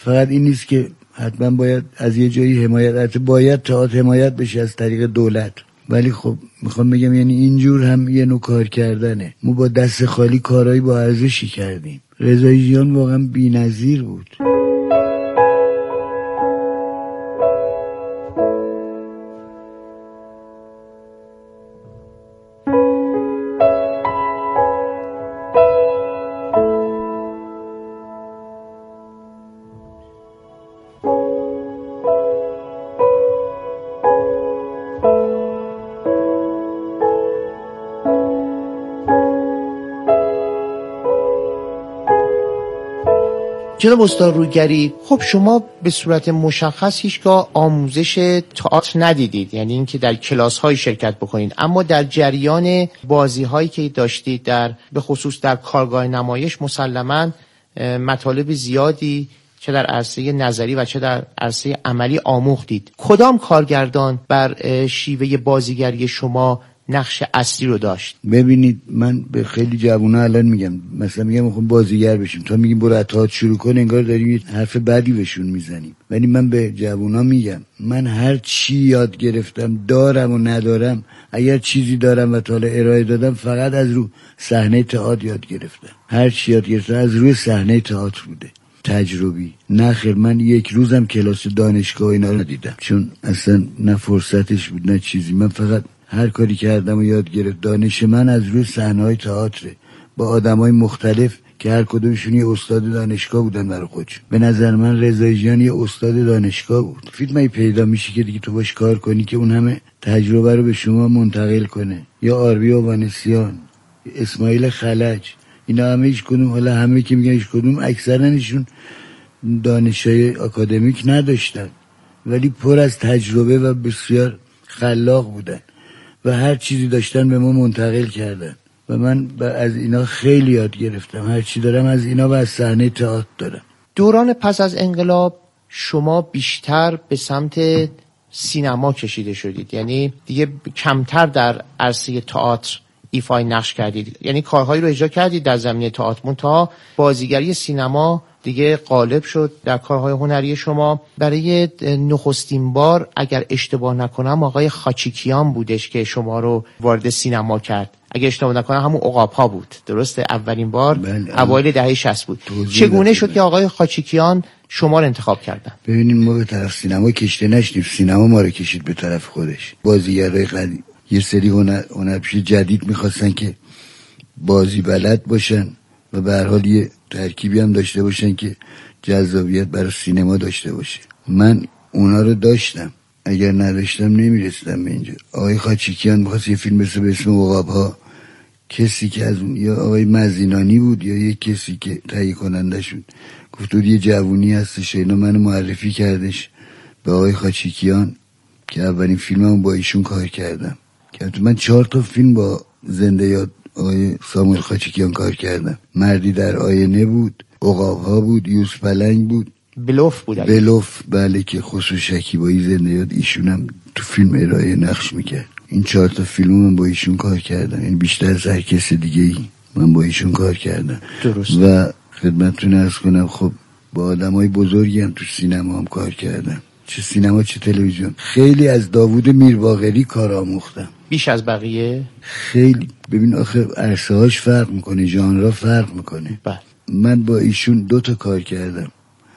فقط این نیست که حتما باید از یه جایی حمایت، باید تئاتر حمایت بشه از طریق دولت، ولی خب میخوام بگم یعنی اینجور هم یه نوع کار کردنه. ما با دست خالی کارهایی با ارزشی کردیم. رضایی جان واقعا بی‌نظیر بود. جناب استاد رویگری، خب شما به صورت مشخص هیچگاه آموزش تئاتر ندیدید، یعنی اینکه در کلاس‌های شرکت بکنید، اما در جریان بازی‌هایی که داشتید به خصوص در کارگاه نمایش مسلماً مطالب زیادی چه در عرصه نظری و چه در عرصه عملی آموختید. کدام کارگردان بر شیوه بازیگری شما نقش اصلی رو داشت؟ ببینید من به خیلی جوونا الان میگم، مثلا میگم میخوام بازیگر بشیم، تا میگیم برو تئاتر شروع کن انگار داریم یه حرف بدی بهشون میزنیم. ولی من به جوونا میگم من هر چی یاد گرفتم دارم و ندارم، اگر چیزی دارم و تا حالا ارائه دادم فقط از رو صحنه تئاتر یاد گرفتم. هر چی یاد گرفتم از روی صحنه تئاتر بوده، تجربی. نه خیر، من یک روزم کلاس دانشگاه اینا رو دیدم، چون اصلا نه فرصتش بود نه چیزی. من فقط هر کاری کردم و یاد گرفت. دانش من از روی صحنه‌های تئاتر با آدمای مختلف که هر کدومشون یه استاد دانشگاه بودن برای خودشون. به نظر من رضایی جان یه استاد دانشگاه بود. فیلمی پیدا میشه که دیگه تو باش کار کنی که اون همه تجربه رو به شما منتقل کنه. یا آربی اوانسیان، اسماعیل خلج، اینا همه هیچ کدوم، حالا همه که میگن هیچ کدوم، اکثرنشون دانشای آکادمیک نداشتن ولی پر از تجربه و بسیار خلاق بودن و هر چیزی داشتن به ما منتقل کردن و من از اینا خیلی یاد گرفتم. هر چی دارم از اینا و از صحنه تئاتر دارم. دوران پس از انقلاب شما بیشتر به سمت سینما کشیده شدید، یعنی دیگه کمتر در عرصه تئاتر ایفای نقش کردید، یعنی کارهایی رو اجرا کردید در زمینه تئاتر، منتها بازیگری سینما دیگه غالب شد در کارهای هنری شما. برای نخستین بار اگر اشتباه نکنم آقای خاچیکیان بودش که شما رو وارد سینما کرد، اگه اشتباه نکنم همون عقاب‌ها بود، درسته؟ اولین بار اوایل دهه 60 بود. چگونه شد که آقای خاچیکیان شما رو انتخاب کردن؟ ببینید ما به طرف سینما کشته نشدیم، سینما ما رو کشید به طرف خودش. بازیگرای قدیم یه سری هنرپیشه جدید می‌خواستن که بازی بلد باشن و به هر حال یه ترکیبی هم داشته باشن که جذابیت برای سینما داشته باشه. من اونا رو داشتم، اگر نداشتم نمیرسیدم به اینجا. آقای خاچیکیان می‌خواست یه فیلم بسازه به اسم عقاب‌ها، کسی که از اون یا آقای مزینانی بود یا یه کسی که تهیه کننده شد گفت یه جوونی هستش، اینا منو معرفی کردش به آقای خاچیکیان که اولین فیلمم با ایشون کار کردم. که من 4 تا فیلم با زنده یاد آقای ساموئل خاچیکیان کار کردم. مردی در آینه بود، عقاب‌ها بود، یوسف پلنگ بود، بلوف بله که خسرو شکیبایی زنده یاد ایشونم تو فیلم ارائه نقش میکرد. این 4 تا فیلم من با ایشون کار کردم، یعنی بیشتر از هر کس دیگه ای من با ایشون کار کردم. درست. و خدمتتون عرض کنم خب با آدمای بزرگی هم تو سینما هم کار کردم، چه سینما چه تلویزیون. خیلی از داوود میرباقری کار آموختم، بیش از بقیه. خیلی. ببین آخه عرصه هاش فرق میکنه، ژانرها فرق میکنه. من با ایشون 2 تا کار کردم،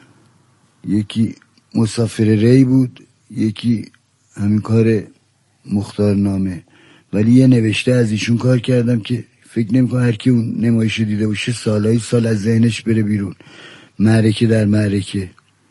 یکی مسافر ری بود، یکی همین کار مختارنامه. ولی یه نوشته از ایشون کار کردم که فکر نمی‌کنم هر کی اون نمایش دیده باشه سالهای سال از ذهنش بره بیرون. معرکه در معرکه،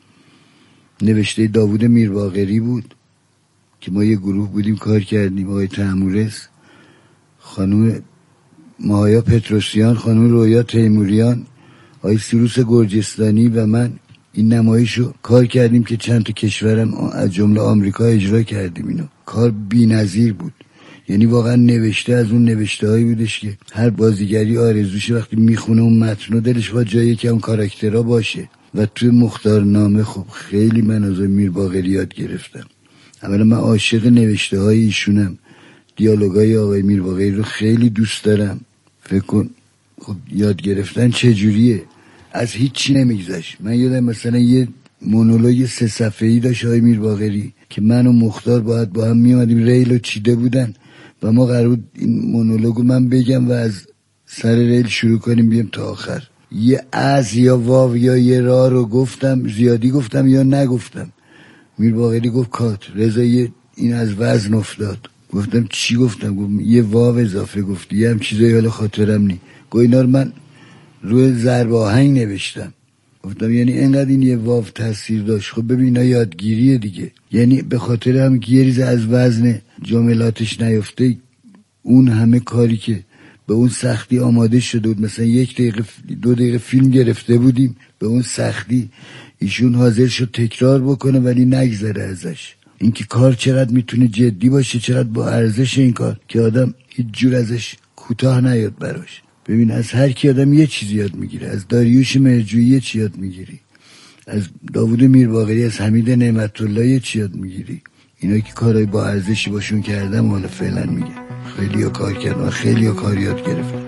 نوشته داوود میرباقری بود که ما یه گروه بودیم کار کردیم، آقای تحمورس، خانم مایا پتروسیان، خانم رویا تیموریان، آقای سیروس گرجستانی و من این نمایشو کار کردیم که چند تا کشورم از جمله آمریکا اجرا کردیم. اینو کار بی‌نظیر بود، یعنی واقعا نوشته از اون نوشته هایی بودش که هر بازیگری آرزوشه وقتی میخونه اون متن و دلش با جایی که اون کاراکترها باشه. و توی مختارنامه خب خیلی من از میرباقری یاد گرفتم. اولا من عاشق نوشته های ایشونم، دیالوگای آقای میرباقری رو خیلی دوست دارم. فکر کن خب یاد گرفتن چجوریه، از هیچی نمیگذشت. من یادم مثلا یه مونولوگ 3 صفحه‌ای داشت آقای میرباقری که من و مختار باید با هم میامدیم، ریل رو چیده بودن و ما قرار بود این مونولوگو من بگم و از سر ریل شروع کنیم بیم تا آخر. یه از یا واو یا یه را رو گفتم، زیادی گفتم یا نگفتم. میرباقری گفت کات. رضا این از وزن افتاد. گفتم چی گفتم؟ گفت یه واو اضافه گفتی، یه هم چیزایی حالا خاطرم نی. گفت اینا رو من روی ضرب آهنگ نوشتم. گفتم یعنی اینقدر این یه واو تاثیر داشت؟ خب ببین اینا یادگیریه دیگه، یعنی به خاطر هم که یه ریز از وزن جملاتش نیفته اون همه کاری که به اون سختی آماده شده بود، مثلا 1 دقیقه 2 دقیقه فیلم گرفته بودیم به اون سختی، ایشون حاضر شد تکرار بکنه ولی نگذره ازش. اینکه کار چقدر میتونه جدی باشه، چقدر با ارزش این کار که آدم هیچ جور ازش کوتاه نیاد براش. ببین از هر کی آدم یه چیز یاد میگیره. از داریوش مهرجویی یه چیز یاد میگیری، از داوود میرباقری، از حمید نعمت‌الله یه چیز یاد میگیری. اینا که کارهای با ارزشی باشون کردم حالا فعلا میگه خیلی ها کار کردن، خیلی ها کار یاد گرفتن.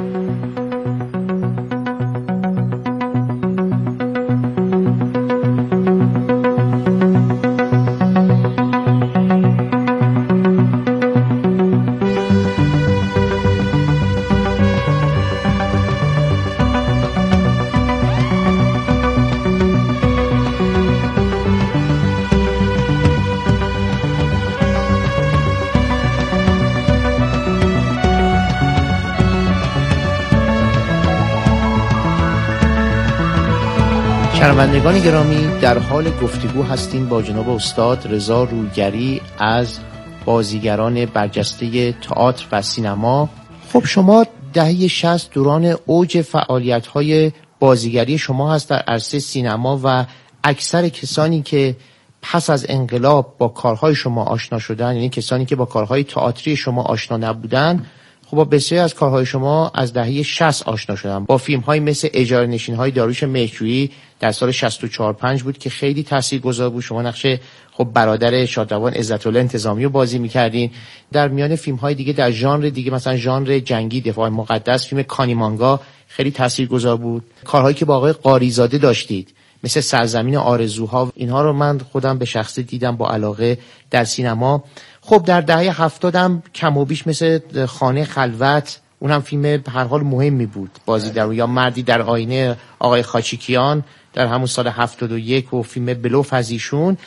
شنوندگان گرامی، در حال گفتگو هستیم با جناب استاد رضا رویگری از بازیگران برجسته تئاتر و سینما. خب شما دهه 60 دوران اوج فعالیت‌های بازیگری شما هست در عرصه سینما و اکثر کسانی که پس از انقلاب با کارهای شما آشنا شدن، یعنی کسانی که با کارهای تئاتری شما آشنا نبودن، خب با بسیاری از کارهای شما از دهه 60 آشنا شدن. با فیلم‌های مثل اجاره نشین‌های داریوش مهرجویی در سال 64-5 بود که خیلی تاثیرگذار بود. شما نقش خب برادر شادروان عزت‌الله انتظامی رو بازی می‌کردین. در میان فیلم‌های دیگه در ژانر دیگه مثلا ژانر جنگی دفاع مقدس، فیلم کانیمانگا خیلی تاثیرگذار بود. کارهایی که با آقای قاریزاده داشتید مثل سرزمین آرزوها، اینها رو من خودم به شخصه دیدم با علاقه در سینما. خب در دهه 70 هم کم و بیش مثل خانه خلوت، اونم فیلم هر حال مهمی بود بازی در، یا مردی در آینه آقای خاچیکیان در همون سال 71 و فیلم بلوف از ایشون.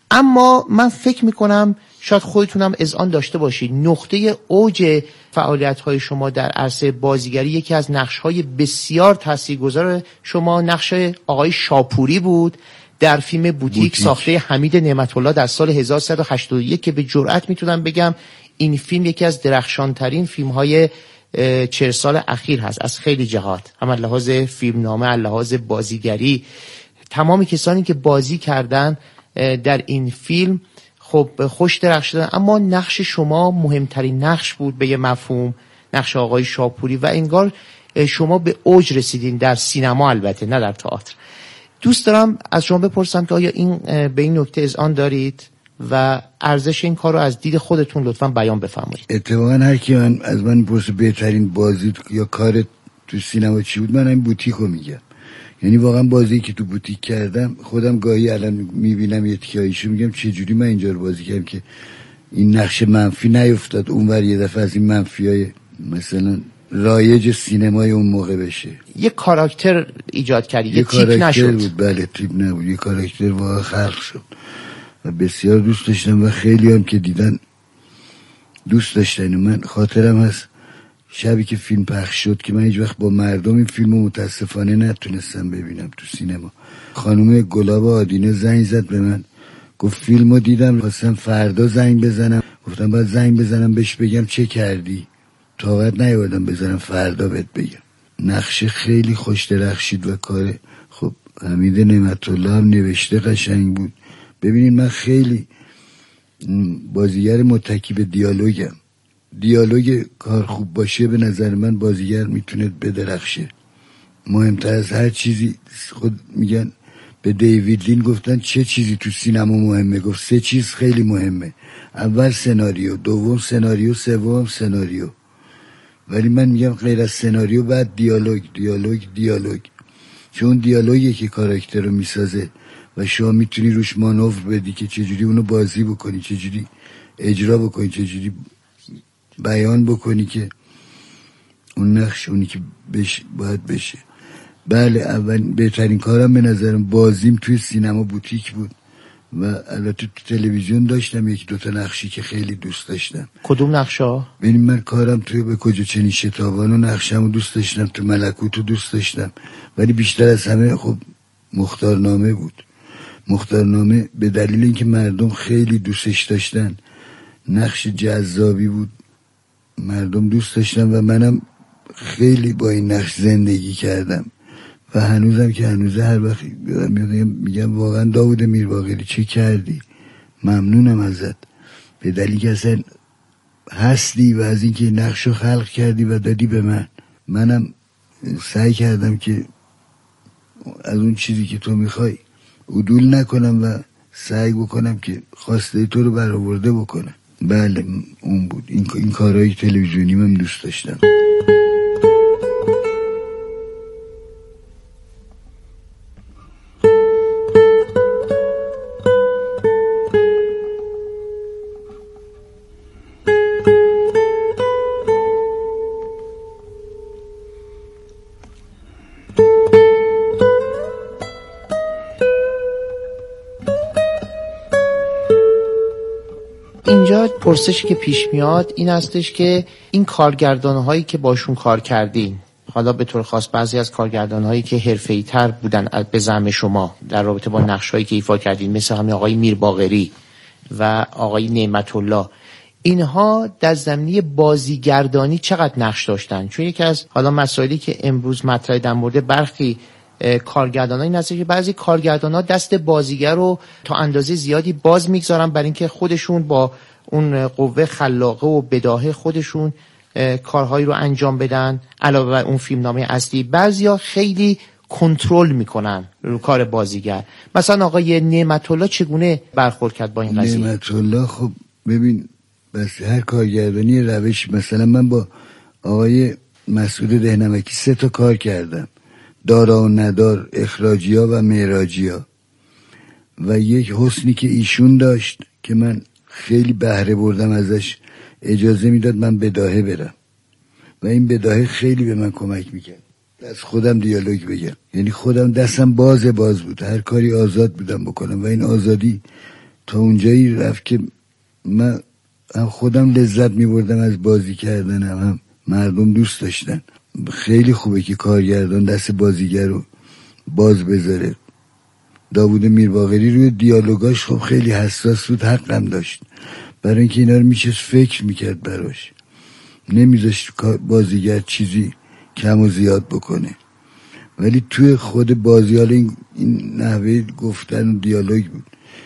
اما من فکر میکنم شاید خودتونم اذعان داشته باشید نقطه اوج فعالیت‌های شما در عرصه بازیگری یکی از نقش‌های بسیار تاثیرگذار شما نقش آقای شاپوری بود در فیلم بوتیک ساخته حمید نعمت‌الله در سال 1381 که به جرئت میتونم بگم این فیلم یکی از درخشانترین فیلم‌های 40 سال اخیر هست از خیلی جهات، هم از لحاظ فیلمنامه، از لحاظ بازیگری. تمامی کسانی که بازی کردن در این فیلم خب خوش درخشیدن، اما نقش شما مهمترین نقش بود به یه مفهوم، نقش آقای شاپوری، و انگار شما به اوج رسیدین در سینما، البته نه در تئاتر. دوست دارم از شما بپرسم که آیا این به این نکته اذعان دارید و ارزش این کار رو از دید خودتون لطفاً بیان بفرمایید. اتفاقا هر کی از من پرسه بهترین بازی یا کار تو سینما چی بود، من این بوتیک رو میگم. یعنی واقعا بازی که تو بوتیک کردم خودم گاهی الان میبینم یه تیکایشو میگم چه جوری من اینجا رو بازی کردم که این نقش منفی نیفتاد اونور یه دفعه از این منفیای مثلا رایج سینمای اون موقع بشه. یه کاراکتر ایجاد کردی، یه تیپ نشد. بود. بله تیپ نبود، یه کاراکتر واقعا خلق شد و بسیار دوست داشتم و خیلی هم که دیدن دوست داشتن. من خاطرم هست شبی که فیلم پخش شد که من هیچ وقت با مردم این فیلمو متاسفانه نتونستم ببینم تو سینما، خانم گلاب آدینه زنگ زد به من گفت فیلمو دیدم، خواستم فردا زنگ بزنم. گفتم باید زنگ بزنم بهش بگم چه کردی، طاقت نیاوردم بزنم فردا بهت بگم. نقش خیلی خوش درخشید و کار خب حمید نعمت‌الله هم نوشته قشنگ بود. ببینید من خیلی بازیگر متکی به دیالوگم. دیالوگ کار خوب باشه به نظر من بازیگر میتونه بدرخشه. مهمتر از هر چیزی، خود میگن به دیوید لین گفتن چه چیزی تو سینما مهمه، گفت 3 چیز خیلی مهمه، اول سناریو، دوم سناریو، سوم سناریو. ولی من میگم غیر از سناریو بعد دیالوگ. چون دیالوگی که کاراکتر رو میسازه و شما میتونی روش مانور بدی که چجوری اونو بازی بکنی، چجوری اجرا بکنی، چجوری بیان بکنی که اون نقش اونی که باید بشه. بله اول بهترین کارم به نظرم بازیم توی سینما بوتیک بود و البته تو تلویزیون داشتم یکی دوتا نقشی که خیلی دوست داشتم. کدوم نقشا؟ ببین من کارم توی به کجا چنین شتابان و نقشمو دوست داشتم، تو ملکوتو دوست داشتم، ولی بیشتر از همه خب مختارنامه بود. مختارنامه به دلیل اینکه مردم خیلی دوستش داشتن، نقش جذابی بود، مردم دوست داشتن و منم خیلی با این نقش زندگی کردم و هنوزم که هنوزه هر وقت میگم واقعا داوود میرباقری چه کردی، ممنونم ازت، به دلیل که اصلا هستی و از اینکه نقش رو خلق کردی و دادی به منم سعی کردم که از اون چیزی که تو میخوای عدول نکنم و سعی بکنم که خواسته تو رو برآورده بکنم. بله اون بود، این کارهای تلویزیونی من دوست داشتم. اینجا پرسشی که پیش میاد این هستش که این کارگردان‌هایی که باشون کار کردین، حالا به طور خاص بعضی از کارگردان‌هایی که حرفه‌ای‌تر بودن به زعم شما در رابطه با نقش‌هایی که ایفا کردین، مثل همین آقای میرباقری و آقای نعمت الله، اینها در زمینه بازیگردانی چقدر نقش داشتن؟ چون یکی از حالا مسائلی که امروز مطرح در مورد برخی کارگردان‌ها این هست که بعضی کارگردان‌ها دست بازیگر رو تا اندازه زیادی باز میگذارن برای اینکه خودشون با اون قوه خلاقه و بداهه خودشون کارهایی رو انجام بدن علاوه بر اون فیلمنامه اصلی. بعضیا خیلی کنترل میکنن رو کار بازیگر. مثلا آقای نعمت الله چگونه برخورد کرد با این قضیه؟ نعمت الله خب ببین بس هر کارگردانی روش، مثلا من با آقای مسعود دهنمکی 3 تا کار کردم، دارا و ندار، اخراجیا و معراجیا، و یک حسنی که ایشون داشت که من خیلی بهره بردم ازش، اجازه میداد من بداهه برم و این بداهه خیلی به من کمک میکرد. از خودم دیالوگ بگم، یعنی خودم دستم باز بود، هر کاری آزاد بودم بکنم و این آزادی تا اونجایی رفت که من هم خودم لذت میبردم از بازی کردن، هم مردم دوست داشتن. خیلی خوبه که کارگردان دست بازیگر رو باز بذاره. داوود میرباقری روی دیالوگاش خب خیلی حساس بود، حقم داشت، برای اینکه اینا رو میشه فکر میکرد براش، نمیذاشت بازیگر چیزی کم و زیاد بکنه. ولی توی خود بازی، حالا این نحوه گفتن و دیالوگ بود،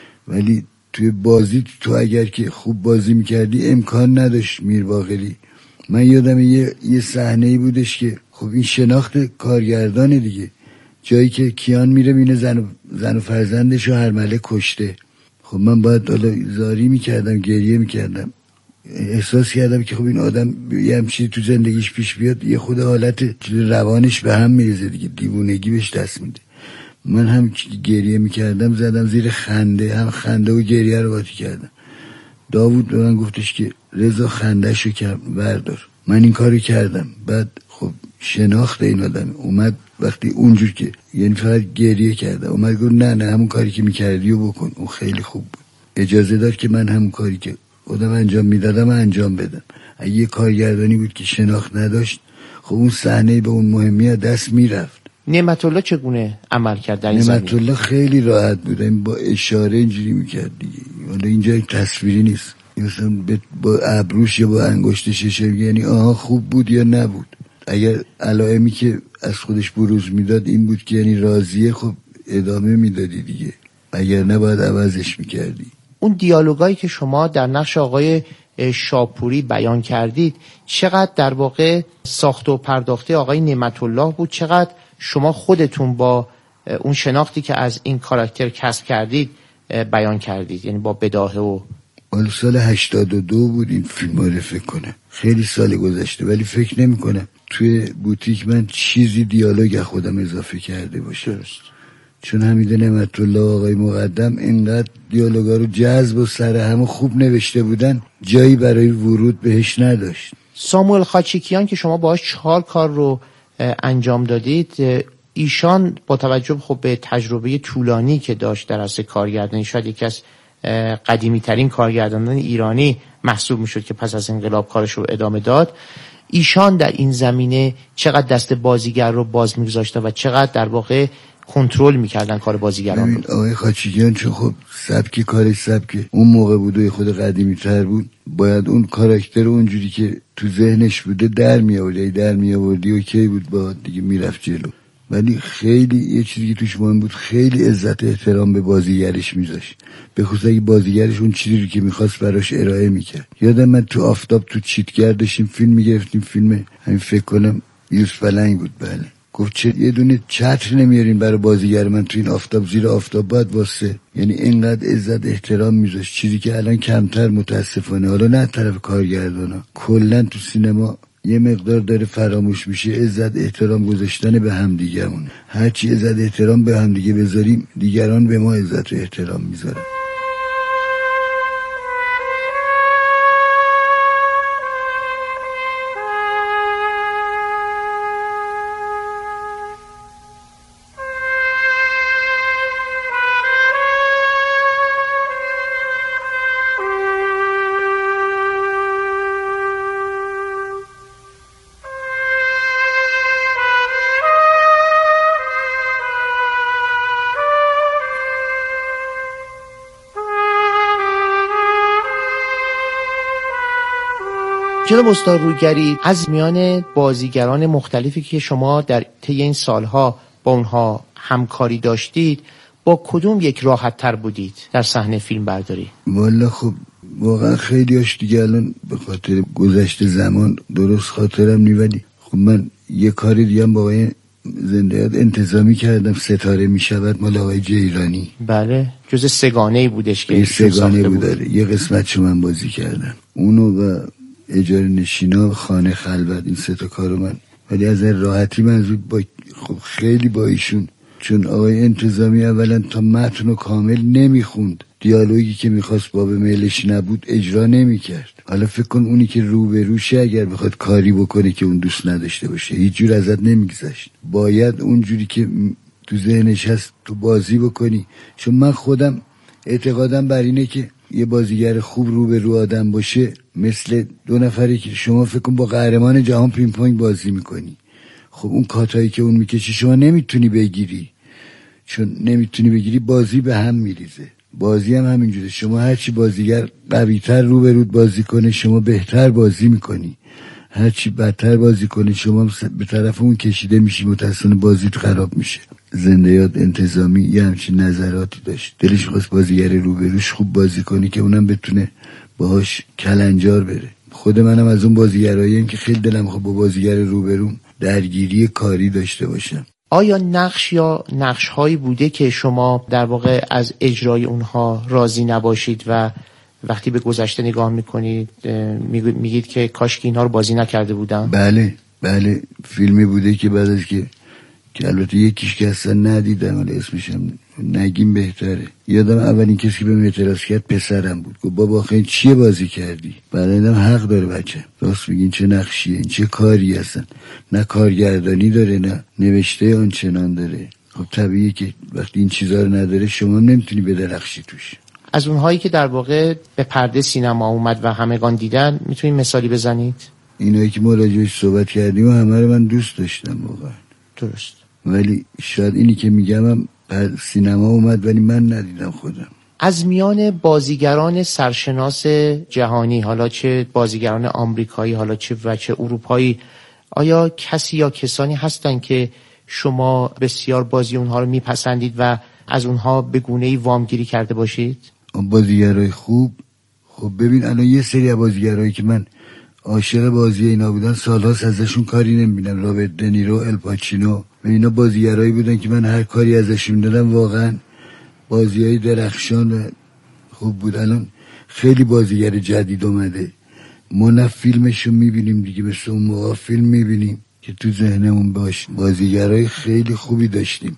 ولی توی بازی تو اگر که خوب بازی میکردی امکان نداشت میرباقری. من یادم یه صحنه‌ای بودش که خب این شناخت کارگردان دیگه، جایی که کیان میره بینه زن و فرزندش رو هرمله کشته، خب من باید حالا زاری میکردم، گریه میکردم، احساس کردم که خب این آدم یه همچین تو زندگیش پیش بیاد یه خود حالت روانش به هم میرزه دیگه، دیوونگی بهش دست میده. من هم گریه میکردم، زدم زیر خنده، هم خنده و گریه رو قاطی کردم. داوود به من گفتش که رضا خندهشو بردار. من این کارو کردم. بعد خب شناخت این آدم اومد وقتی اونجور که یعنی فقط گریه کرده، اومد گفت نه همون کاری که میکردی و بکن. اون خیلی خوب بود، اجازه داد که من همون کاری که خودم انجام میدادم انجام بدم. اگه یه کارگردانی بود که شناخت نداشت، خب اون صحنه به اون مهمیت دست میرفت. نعمت الله چگونه عمل کرد در این زمینه؟ نعمت الله خیلی راحت بود، این با اشاره اینجوری میکرد دیگه. حالا اینجا تصویری نیست، مثلا با ابروش یا با انگشتش اشاره، یعنی آها خوب بود یا نبود. اگر علائمی که از خودش بروز میداد این بود که یعنی راضیه، خب ادامه میدادی دیگه، اگر نه باید عوضش میکردی. اون دیالوگایی که شما در نقش آقای شاپوری بیان کردید چقدر در واقع ساخته و پرداخته آقای نعمت الله بود، چقدر شما خودتون با اون شناختی که از این کاراکتر کسب کردید بیان کردید، یعنی با بداهه و سال 82 بود این فیلم رو فکر کنم، خیلی سال گذشته، ولی فکر نمی کنم توی بوتیک من چیزی دیالوگ خودم اضافه کرده باشه. درست. چون حمید نعمت‌الله و آقای مقدم اینقدر دیالوگا رو جذب و سر هم خوب نوشته بودن، جایی برای ورود بهش نداشت. ساموئل خاچیکیان که شما باهاش 4 کار رو انجام دادید، ایشان با توجه خب به تجربه طولانی که داشت در عرصه کارگردانی، شاید یکی از قدیمی ترین کارگردانان ایرانی محسوب میشد که پس از انقلاب کارش رو ادامه داد. ایشان در این زمینه چقدر دست بازیگر رو باز می‌گذاشتن و چقدر در واقع کنترل می‌کردن کار بازیگران رو؟ آقای خاچیکیان چون خب سبکی کارش سبکی اون موقع بود و خود قدیمی تر بود، باید اون کاراکتر اونجوری که تو ذهنش بوده در می آوردی اوکی بود، با دیگه میرفت جلو. ولی خیلی یه چیزی که توش مهم بود، خیلی عزت احترام به بازیگرش میذاشت، به خصوص اگه بازیگرش اون چیزی رو که میخواست براش ارائه میکرد. یادم من تو آفتاب تو چیتگر داشتیم فیلم میگرفتیم، فیلم همین فکر کنم یوسف پلنگ بود، بله، گفت چه یه دونه چتر نمیارین برای بازیگر من تو این آفتاب، زیر آفتاب باید واسه، یعنی اینقدر عزت احترام میذاشت، چیزی که الان کمتر متاسفانه، حالا نه طرف کارگردانا، کلا تو سینما یه مقدار داره فراموش میشه. عزت احترام گذاشتن به هم دیگه‌مون، هرچی عزت احترام به هم دیگه بذاریم، دیگران به ما عزت و احترام میذارن. جناب استاد رویگری، از میان بازیگران مختلفی که شما در طی این سالها با اونها همکاری داشتید، با کدوم یک راحت تر بودید در صحنه فیلم برداری؟ والا خب واقعا خیلیاش دیگه الان به خاطر گذشت زمان درست خاطرم نی، ولی خب من یه کاری دیگه هم با آقای زنده‌یاد انتظامی کردم، ستاره میشود، مال آقای جیرانی. بله، جز سگانه‌ای بودش که یه سگانه بود. یه قسمت من بازی کردم، اونو و اجاره نشینا، خانه خلوت، این 3 تا کارو من، ولی از این راحتی منظور با خب خیلی با ایشون، چون آقای انتظامی اولا تا متن کامل نمیخوند، دیالوگی که میخواست با به میلش نبود اجرا نمیکرد. حالا فکر کن اونی که رو به روشه اگر بخواد کاری بکنه که اون دوست نداشته باشه، هیچ جور ازت نمیگذشت، باید اونجوری که تو ذهنش هست تو بازی بکنی. چون من خودم اعتقادم بر اینه که یه بازیگر خوب رو به رو آدم باشه، مثل 2 نفری که شما فکر کن با قهرمان جهان پینگ پونگ بازی میکنی، خب اون کاتایی که اون میکشی شما نمیتونی بگیری، چون نمیتونی بگیری بازی به هم میریزه. بازی هم همینجوره، شما هرچی بازیگر قوی‌تر رو به رود بازی کنه شما بهتر بازی میکنی، هرچی بدتر بازی کنی شما به طرف اون کشیده میشی، متأسفانه بازیت خراب میشه. زنده‌یاد انتظامی یه همچین نظراتی داشت، دلش خواست بازیگر روبروش خوب بازی کنی که اونم بتونه باهاش کلنجار بره. خود منم از اون بازیگراییم که خیلی دلم خواست با بازیگر روبروم درگیری کاری داشته باشم. آیا نقش یا نقش‌هایی بوده که شما در واقع از اجرای اونها راضی نباشید و وقتی به گذشته نگاه میکنید میگید که کاش که اینها رو بازی نکرده بودم؟ بله، فیلمی بوده که بعد از که البته یکیش که اصلا ندیدم، ولی اسمشم نگیم بهتره، یادم اولین کسی که بهم اعتراض کرد پسرم بود، گفت بابا آخه این چیه بازی کردی؟ بعدم حق داره بچه، راست میگین، چه نقشیه این، چه کاری هستن، نه کارگردانی داره نه نوشته آنچنان داره. خب طبیعیه که وقتی این چیزا رو نداره شما هم نمیتونی بدرخشی توش. از اونهایی که در واقع به پرده سینما اومد و همگان دیدن میتونید مثالی بزنید؟ اینایی که ما راجعش صحبت کردیم و همه رو من دوست داشتم واقعا. درست. ولی شاید اینی که میگم هم سینما اومد ولی من ندیدم خودم. از میان بازیگران سرشناس جهانی، حالا چه بازیگران آمریکایی حالا چه اروپایی، آیا کسی یا کسانی هستن که شما بسیار بازی اونها رو میپسندید و از اونها به گونه‌ای وامگیری کرده باشید؟ بازیگرای خوب، خب ببین الان یه سری از بازیگرایی که من عاشق بازی اینا بودن سالهاست ازشون کاری نمیبینم، رابرت دنیرو، الپاچینو، و اینا بازیگرایی بودن که من هر کاری ازشون دادم واقعا بازیای درخشان و خوب بود. الان خیلی بازیگر جدید اومده، ما نه فیلمشو میبینیم دیگه، مثل اون موقع فیلم میبینیم که تو ذهنمون باش. بازیگرای خیلی خوبی داشتیم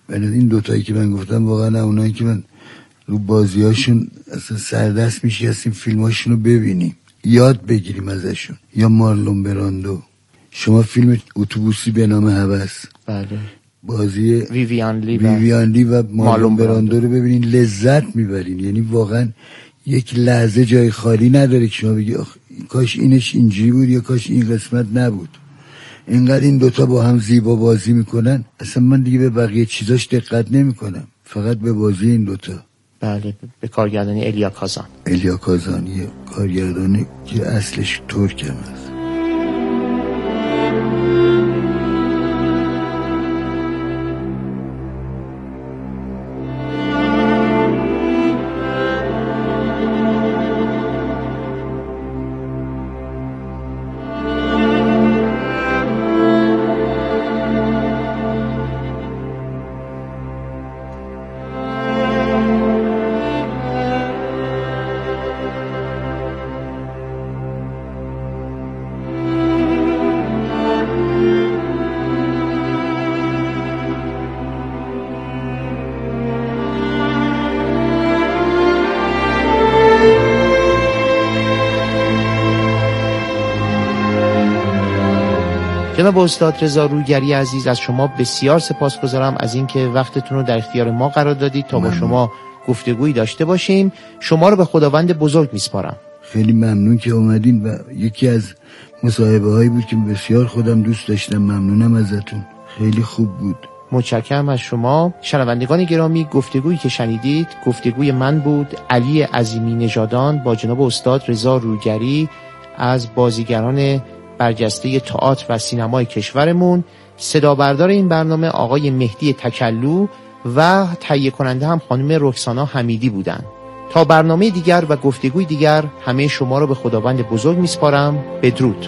ولی این دوتایی که من گفتم واقعا اونایی که من رو بازیاشون اصلا سردست میشستیم فیلماشون رو ببینیم یاد بگیریم ازشون. یا مارلون براندو، شما فیلم اتوبوسی به نام هوس، بله، بازی ویویان لی و مارلون براندو رو ببینین لذت میبرین. یعنی واقعا یک لحظه جای خالی نداره که شما بگی کاش اینش اینجوری بود یا کاش این قسمت نبود. اینقدر این دوتا با هم زیبا بازی میکنن اصلا من دیگه به بقیه چیزاش دقت نمیکنم، فقط به بازی این دوتا. بله، به کارگردانی الیا کازانی کارگردانی که اصلش ترک هم هست. جناب استاد رضا رویگری عزیز، از شما بسیار سپاسگزارم از اینکه وقتتون رو در اختیار ما قرار دادید تا با شما گفتگویی داشته باشیم. شما رو به خداوند بزرگ میسپارم. خیلی ممنون که اومدین و یکی از مصاحبه هایی بود که بسیار خودم دوست داشتم. ممنونم ازتون، خیلی خوب بود. متشکرم از شما. شنوندگان گرامی، گفتگویی که شنیدید گفتگوی من بود، علی عظیمی نژادان، با جناب استاد رضا رویگری از بازیگران برجسته تئاتر و سینمای کشورمون. صدا بردار این برنامه آقای مهدی تکلو و تهیه کننده هم خانم رکسانا حمیدی بودند. تا برنامه دیگر و گفتگوی دیگر همه شما رو به خداوند بزرگ میسپارم. بدرود.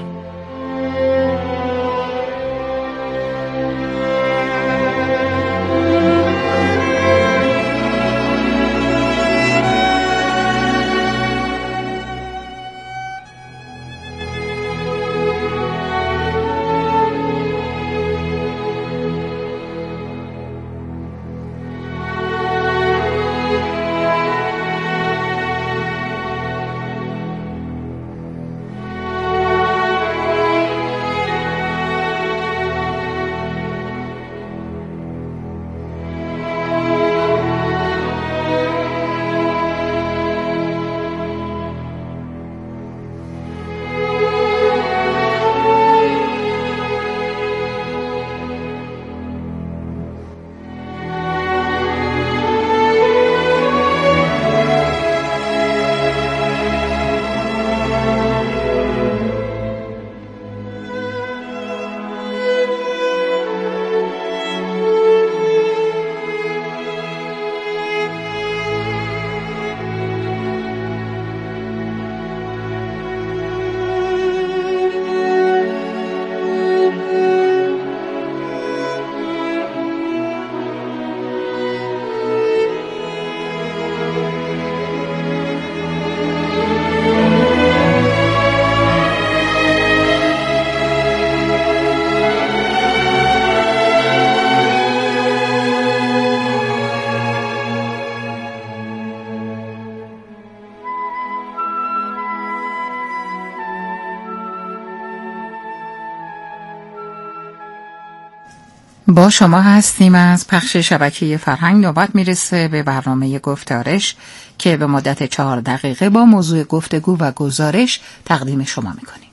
با شما هستیم. از پخش شبکه فرهنگ نوبت میرسه به برنامه گفتارش که به مدت 4 دقیقه با موضوع گفتگو و گزارش تقدیم شما میکنیم.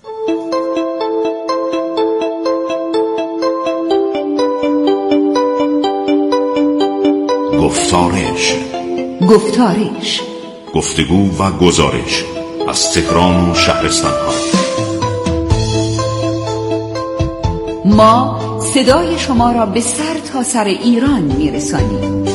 گفتارش گفتگو و گزارش از تهران و شهرستان‌ها. ما صدای شما را به سر تا سر ایران میرسانیم.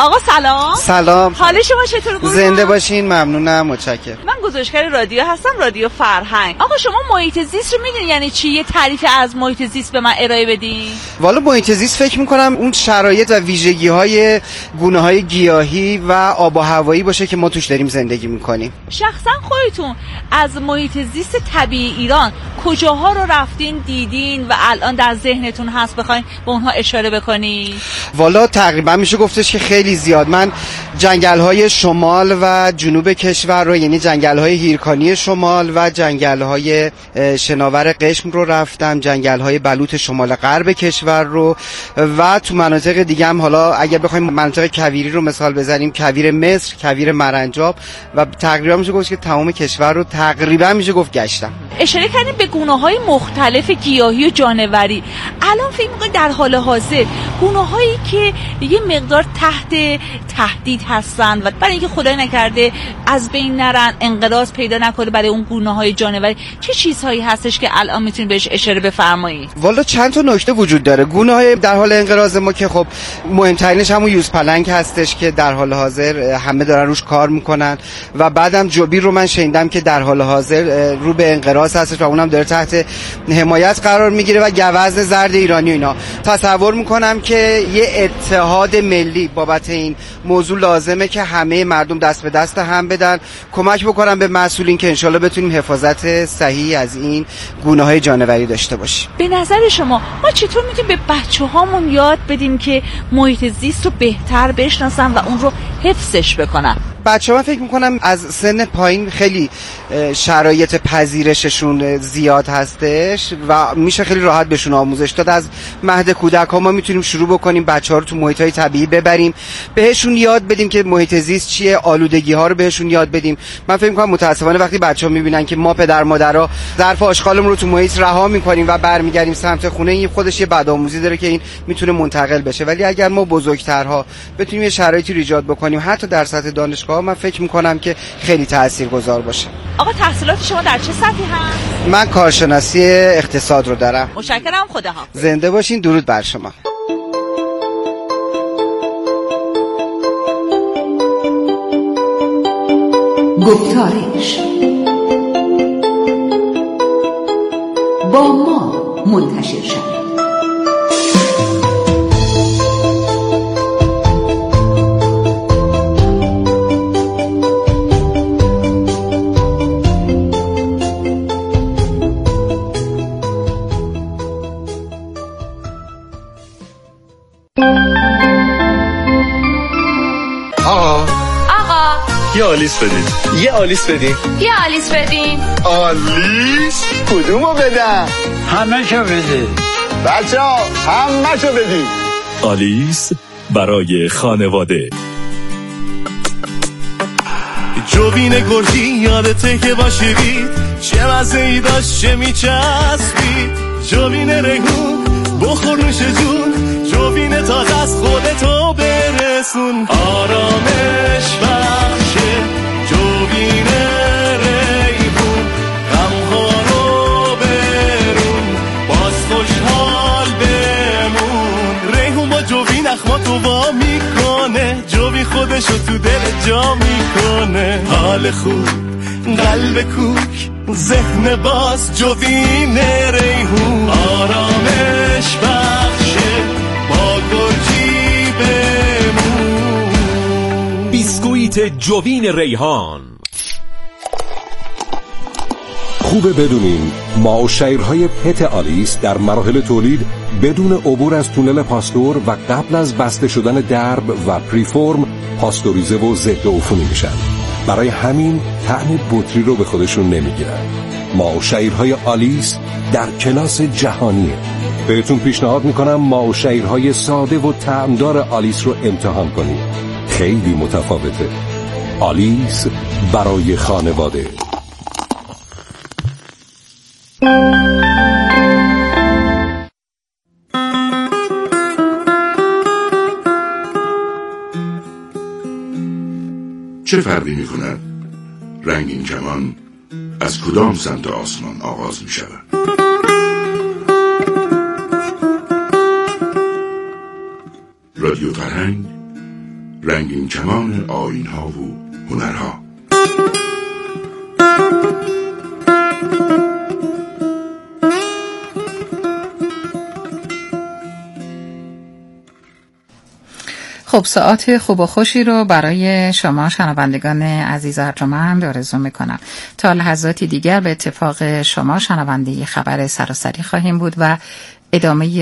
آقا سلام. سلام. حال شما چطور؟ زنده باشین. ممنونم. متشکرم. من گزارشگر رادیو هستم، رادیو فرهنگ. آقا شما محیط زیست رو میدونین یعنی چی؟ یه تعریفی از محیط زیست به من ارائه بدین. والا محیط زیست فکر میکنم اون شرایط و ویژگی‌های گونه‌های گیاهی و آب و هوایی باشه که ما توش داریم زندگی میکنیم. شخصا خودتون از محیط زیست طبیعی ایران کجاها رو رفتین دیدین و الان در ذهنتون هست بخواین به اونها اشاره بکنین؟ والا تقریبا میشه گفتش که خیلی زیاد. من جنگل‌های شمال و جنوب کشور رو، یعنی جنگل‌های هیرکانی شمال و جنگل‌های شناور قشم رو رفتم، جنگل‌های بلوط شمال غرب کشور رو و تو مناطق دیگه هم، حالا اگر بخوایم مناطق کویری رو مثال بزنیم، کویر مصر، کویر مرنجاب و تقریبا میشه گفت که تمام کشور رو تقریبا میشه گفت گشتم. اشاره کردیم به گونه‌های مختلف گیاهی و جانوری. الان فکر می‌کنید در حال حاضر گونه‌هایی که یه مقدار تحت تهدید هستن و برای اینکه خدای نکرده از بین نرن، انقراض پیدا نکنه، برای اون گونه‌های جانوری چه چیزهایی هستش که الان میتونید بهش اشاره بفرمایید؟ والا چند تا نکته وجود داره. گونه‌های در حال انقراض ما که خب مهمترینش همون یوزپلنگ هستش که در حال حاضر همه دارن روش کار میکنن و بعدم جوبیر رو من شنیدم که در حال حاضر رو به انقراض هستش و اونم داره تحت حمایت قرار میگیره و گوزن زرد ایرانی و اینا. تصور میکنم که یه اتحاد ملی بابت این موضوع لازمه که همه مردم دست به دست هم بدن، کمک بکنن به مسئولین که انشالله بتونیم حفاظت صحیح از این گونه‌های جانوری داشته باشیم. به نظر شما ما چطور میتونیم به بچه‌هامون یاد بدیم که محیط زیست رو بهتر بشناسن و اون رو حفظش بکنن؟ بچه‌ها فکر میکنم از سن پایین خیلی شرایط پذیرششون زیاد هستش و میشه خیلی راحت بهشون آموزش داد. از مهد کودک ها ما میتونیم شروع بکنیم بچه‌ها رو تو محیط‌های طبیعی ببریم، بهشون یاد بدیم که محیط زیست چیه، آلودگی ها رو بهشون یاد بدیم. من فکر میکنم متأسفانه وقتی بچه‌ها میبینن که ما پدر مادرها ظرف آشغالمون رو تو محیط رها میکنیم و برمیگردیم سمت خونه، این خودش یه بدآموزی داره که این میتونه منتقل بشه. ولی اگر ما بزرگترها بتونیم یه شرایطی رو ایجاد بکنیم حتی در سطح دانشگاه، من فکر میکنم که خیلی تاثیرگذار باشه. آقا تحصیلات شما در چه سطحی هست؟ من کارشناسی اقتصاد رو دارم. متشکرم. خداحافظ. زنده باشین. درود بر شما. گفتارش با ما منتشر شد. یه آلیس بدین. یه آلیس بدین. یه آلیس بدین. آلیس؟ کدومو بدم؟ همه شو بده بچه ها همه شو بدین. آلیس برای خانواده. جوبین گرگی یادته که با شیرید چه مزه‌ای داشت، چه میچسبید. جوبین ریحون بخور نوش جون، جوبین تازه از خودتو برسون. آرامش بخشه جوبین ریحون، غمها رو برون، باز خوشحال بمون. ریحون با جوبین اخماتو وا میکنه، جوبین خودشو تو دل جا میکنه. حال خوب، قلب کوک، ذهن باز، جوبین ریحون. آرامش بخشه با گرجی بمون. بیسکویت جوبین ریحان. خوبه بدونین ماوشیرهای پت آلیس در مراحل تولید بدون عبور از تونل پاستور و قبل از بسته شدن درب و پریفورم پاستوریزه و ضد عفونی میشن. برای همین طعم بطری رو به خودشون نمیگیرن. ماوشیرهای آلیس در کلاس جهانیه. بهتون پیشنهاد میکنم ماوشیرهای ساده و طعمدار آلیس رو امتحان کنید. خیلی متفاوته. آلیس برای خانواده. چه فرقی می کند رنگین کمان از کدام سمت آسمان آغاز می شود؟ رادیو فرهنگ، رنگین کمان آیین‌ها و هنرها. خب ساعت خوب و خوشی رو برای شما شنوندگان عزیز ارجمند آرزو میکنم. تا لحظاتی دیگر به اتفاق شما شنونده خبر سراسری خواهیم بود و ادامه